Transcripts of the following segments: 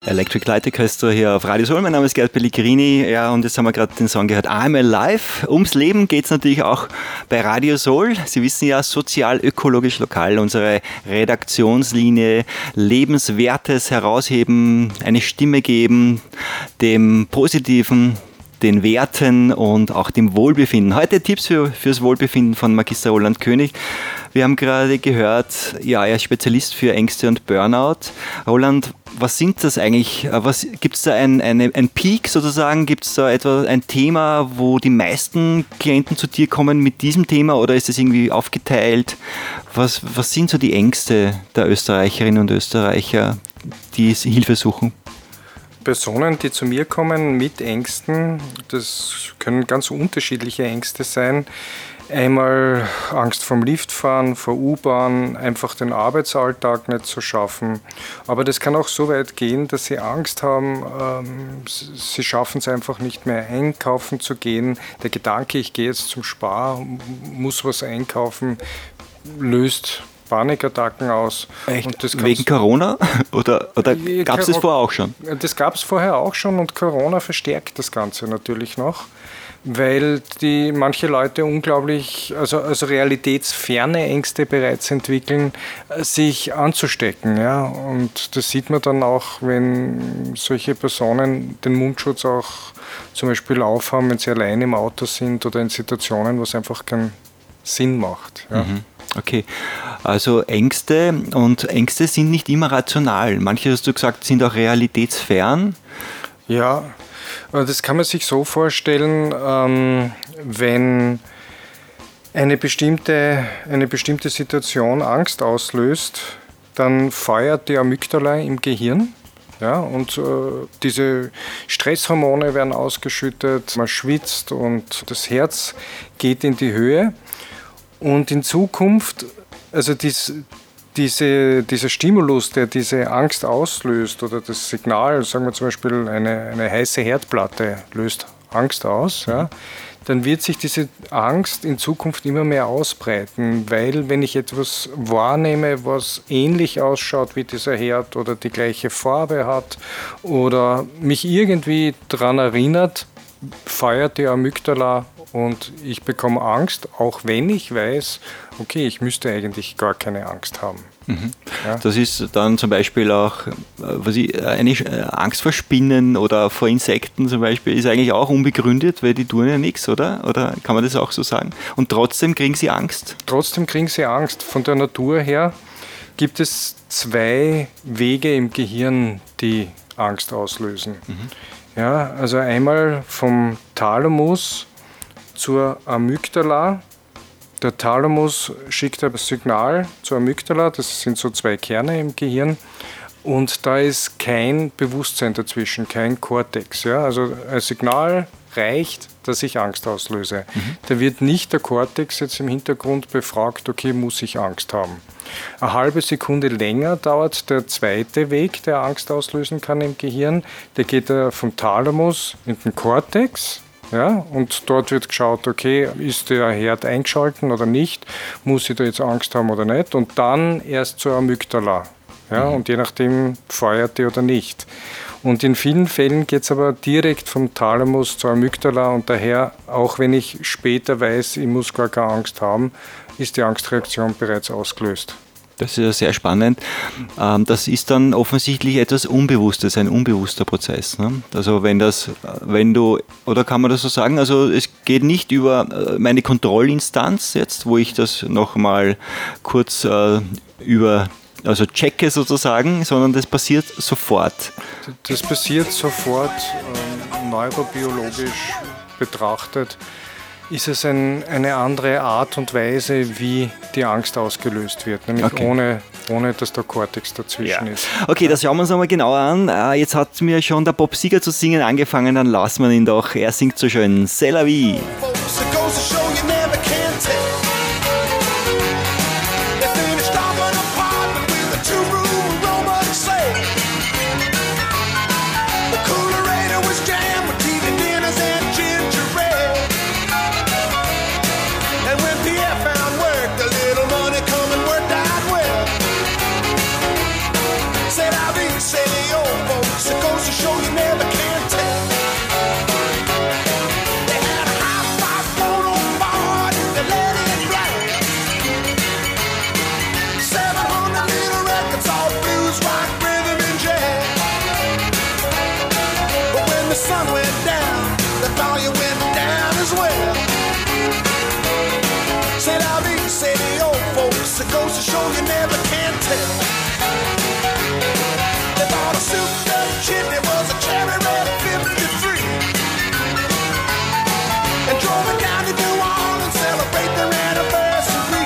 Electric Light Orchestra hier auf Radio Soul. Mein Name ist Gerd Pellegrini. Ja, und jetzt haben wir gerade den Song gehört, I'm Alive. Ums Leben geht es natürlich auch bei Radio Soul. Sie wissen ja, sozial-ökologisch lokal. Unsere Redaktionslinie, Lebenswertes herausheben, eine Stimme geben, dem Positiven, den Werten und auch dem Wohlbefinden. Heute Tipps fürs Wohlbefinden von Magister Roland König. Wir haben gerade gehört, ja, er ist Spezialist für Ängste und Burnout. Roland, was sind das eigentlich? Gibt es da ein Peak sozusagen? Gibt es da etwa ein Thema, wo die meisten Klienten zu dir kommen mit diesem Thema oder ist es irgendwie aufgeteilt? Was sind so die Ängste der Österreicherinnen und Österreicher, die Hilfe suchen? Personen, die zu mir kommen mit Ängsten, das können ganz unterschiedliche Ängste sein. Einmal Angst vorm Liftfahren, vor U-Bahn, einfach den Arbeitsalltag nicht zu schaffen. Aber das kann auch so weit gehen, dass sie Angst haben, sie schaffen es einfach nicht mehr einkaufen zu gehen. Der Gedanke, ich gehe jetzt zum Spar, muss was einkaufen, löst Panikattacken aus. Echt? Und das wegen Corona? Oder gab es das vorher auch schon? Das gab es vorher auch schon und Corona verstärkt das Ganze natürlich noch, weil manche Leute unglaublich, also realitätsferne Ängste bereits entwickeln, sich anzustecken. Ja? Und das sieht man dann auch, wenn solche Personen den Mundschutz auch zum Beispiel aufhaben, wenn sie allein im Auto sind oder in Situationen, wo es einfach keinen Sinn macht. Ja? Mhm. Okay, also Ängste sind nicht immer rational. Manche, hast du gesagt, sind auch realitätsfern. Ja, das kann man sich so vorstellen, wenn eine bestimmte Situation Angst auslöst, dann feuert die Amygdala im Gehirn. Ja, und diese Stresshormone werden ausgeschüttet, man schwitzt und das Herz geht in die Höhe. Und in Zukunft, also dieser Stimulus, der diese Angst auslöst oder das Signal, sagen wir zum Beispiel eine heiße Herdplatte löst Angst aus, ja, dann wird sich diese Angst in Zukunft immer mehr ausbreiten, weil wenn ich etwas wahrnehme, was ähnlich ausschaut wie dieser Herd oder die gleiche Farbe hat oder mich irgendwie daran erinnert, feuert die Amygdala und ich bekomme Angst, auch wenn ich weiß, okay, ich müsste eigentlich gar keine Angst haben. Mhm. Ja. Das ist dann zum Beispiel auch eine Angst vor Spinnen oder vor Insekten zum Beispiel, ist eigentlich auch unbegründet, weil die tun ja nichts, oder? Oder kann man das auch so sagen? Und trotzdem kriegen sie Angst? Trotzdem kriegen sie Angst. Von der Natur her gibt es 2 Wege im Gehirn, die Angst auslösen. Mhm. Ja, also einmal vom Thalamus zur Amygdala. Der Thalamus schickt ein Signal zur Amygdala, das sind so 2 Kerne im Gehirn und da ist kein Bewusstsein dazwischen, kein Kortex. Ja? Also ein Signal reicht, dass ich Angst auslöse. Mhm. Da wird nicht der Kortex jetzt im Hintergrund befragt, okay, muss ich Angst haben. Eine halbe Sekunde länger dauert der zweite Weg, der Angst auslösen kann im Gehirn. Der geht vom Thalamus in den Kortex. Ja, und dort wird geschaut, okay, ist der Herd eingeschalten oder nicht, muss ich da jetzt Angst haben oder nicht und dann erst zur Amygdala. Ja, und je nachdem feuert die oder nicht. Und in vielen Fällen geht es aber direkt vom Thalamus zur Amygdala und daher, auch wenn ich später weiß, ich muss gar keine Angst haben, ist die Angstreaktion bereits ausgelöst. Das ist ja sehr spannend. Das ist dann offensichtlich etwas Unbewusstes, ein unbewusster Prozess. Ne? Also oder kann man das so sagen, also es geht nicht über meine Kontrollinstanz jetzt, wo ich das nochmal kurz checke sozusagen, sondern das passiert sofort. Das passiert sofort, neurobiologisch betrachtet. Ist es eine andere Art und Weise, wie die Angst ausgelöst wird, nämlich ohne dass der Kortex dazwischen ist. Okay, das schauen wir uns nochmal genauer an. Jetzt hat mir schon der Bob Seger zu singen angefangen, dann lassen wir ihn doch. Er singt so schön, C'est la vie. Say the old folks sun went down, the value went down as well. C'est la vie, say the old folks. It goes to show you never can tell. They bought a super chip, it was a cherry red 53, and drove it down to New Orleans, celebrate their anniversary.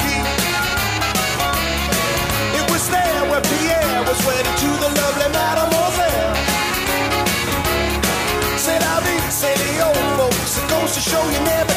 It was there where Pierre was wedded to the lovely Mademoiselle. C'est la vie, say the old folks. It goes to show you never